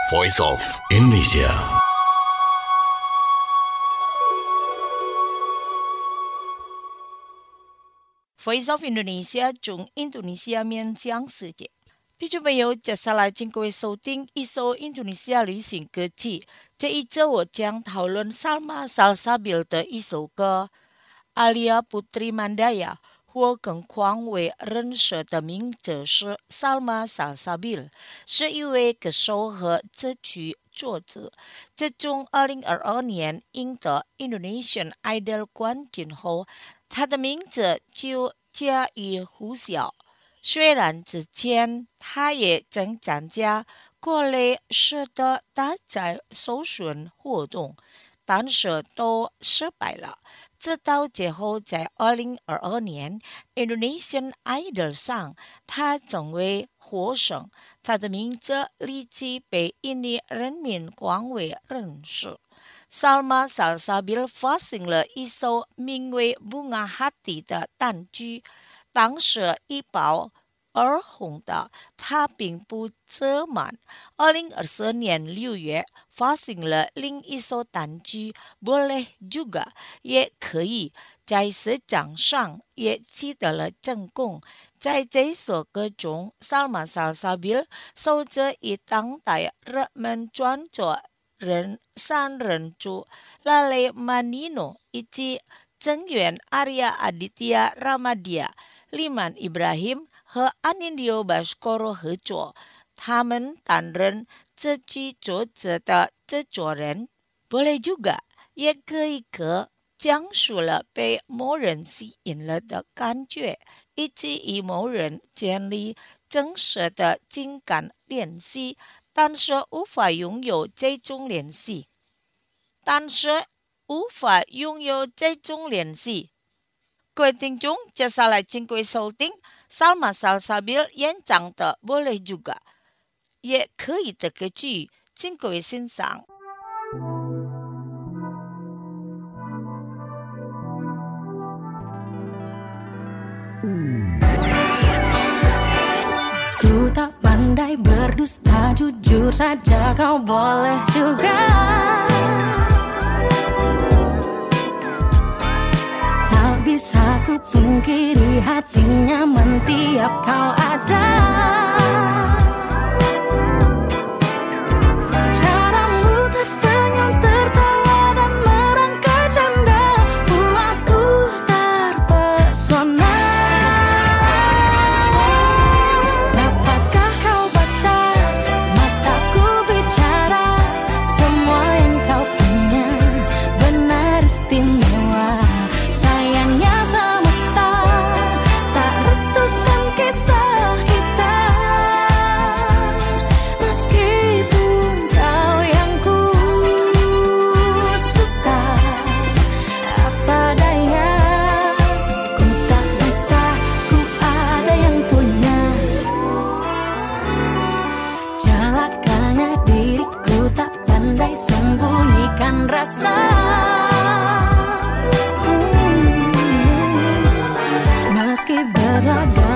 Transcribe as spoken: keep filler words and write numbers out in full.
Voice of Indonesia. Voice of Indonesia 从印度尼西亚面向世界。听众朋友，接下来请各位收听一首印度尼西亚流行歌曲。这一周我将讨论 Salma Salsabil 的一首歌 Alia Putri Mandaya， 或更广为认识的名字是 Salma Salsabil， 是一位歌手和词曲作者。自从二零二二年赢得 Indonesian Idol 冠军后，他的名字就家喻户晓。虽然之前他也曾参加各类式的大赛搜寻活动，但是都失败了。直到最后在二零二二年 Indonesian Idol 上，他成为获胜，他的名字立即被印尼人民广为认识。Salma Salsabil 发行了一首名为《Bunga Hati》的单曲，当时一爆而红的他并不自满。二零二四年六月发行了另一首单曲《Boleh Juga》，也可以，在市场上也取得了成功。在这首歌中 Salma Salsabil 受着以当代热门创作人三人组 Lale Manino 以及成员 Arya Aditya Ramadia、Liman Ibrahim 和 Anindyo Baskoro 合作，他们担任这曲作者的制作人。Boleh Juga 也可以歌讲述了被某人吸引了的感觉，以及与某人建立真实的情感联系，但是无法拥有这种联系。但是无法拥有这种联系。各位听众，接下来请各位收听 Salma Salsabil 演唱的 Boleh Juga， 也可以的歌曲，请各位欣赏。 Ku tak pandai berdusta, jujur saja kau boleh juga. Tak bisa ku pungkiri hati nyaman tiap kau ada. Caramu tersenyum, tertawa dan merangkai canda buatku terpesona. Dapatkah kau baca mataku bicara, semua yang kau punya benar istimewa. Sayangnya semesta tak restukan kisah kita, meskipun kau yang ku suka. Apa daya, ku tak bisa, ku ada yang punya. Celakanya diriku tak pandai sembunyikan rasa. Meski berlaga